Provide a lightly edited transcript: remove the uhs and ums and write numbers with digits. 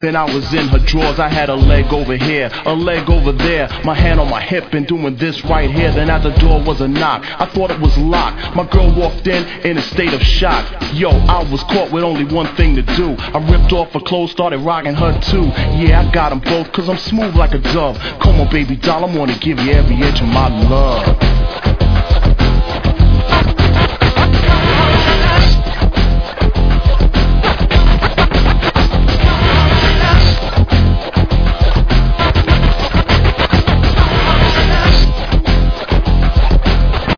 Then I was in her drawers, I had a leg over here, a leg over there, my hand on my hip and doing this right here. Then at the door was a knock, I thought it was locked. My girl walked in a state of shock. Yo, I was caught with only one thing to do. I ripped off her clothes, started rocking her too. Yeah, I got them both, cause I'm smooth like a dove. Come on baby doll, I wanna give you every inch of my love.